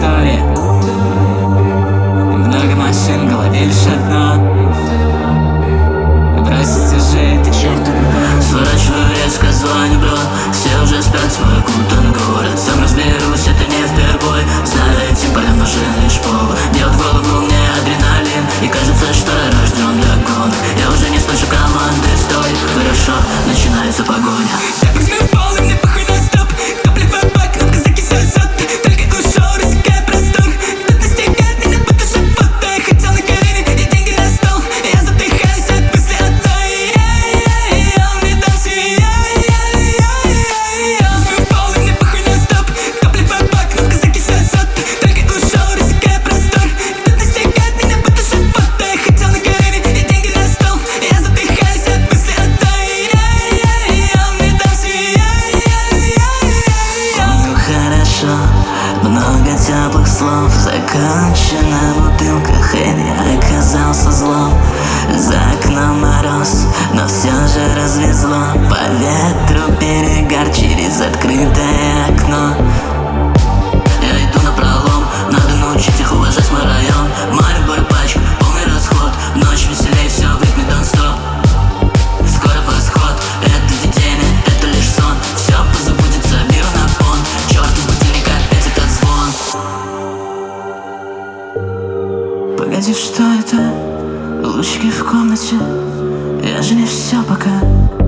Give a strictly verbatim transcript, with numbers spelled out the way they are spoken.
история. Много машин, в голове лишь одно. Бросить уже это черту. Сворачиваю резко, звоню, бро. Все уже спят, свой кутан город. Сам разберусь, это не впервой. Знаю, этим полям нужен лишь повод. Делать в голову мне адреналин, и кажется, что я рожден для гонок. Я уже не слышу команды, стой, хорошо, начинается погоня. Так возьми в пол, и мне похуй на стоп. Топливо бак, кнопка закисает. Только ушел, рассекая простор. Кто-то настигает меня, будто живот. Я хотел на колени и деньги на стол. Я задыхаюсь от мысли одной. Он мне дам себе. Возьми в пол, и мне похуй на стоп. Топливо бак, кнопка закисает. Только ушел, рассекая простор. Кто-то настигает меня, будто живот. Я хотел на колени и деньги на стол. Я задыхаюсь от мысли одной. Он мне дам себе. Помню хорошо, много теплых слов. Закончена бутылка Хэви, оказался злом. За окном мороз, но все же развезло. По ветру перегар через открытое окно. Я иду напролом, надо научить их уважать мой район. Мальборо пачка, полный расход. Ночь веселей, все в ритме дон-стоп. Скоро восход, это видение, это лишь сон. Все позабудется, бью на пон. Чёртов будильник, опять этот звон. Погоди, что это? Лучики в комнате. Я же не все пока.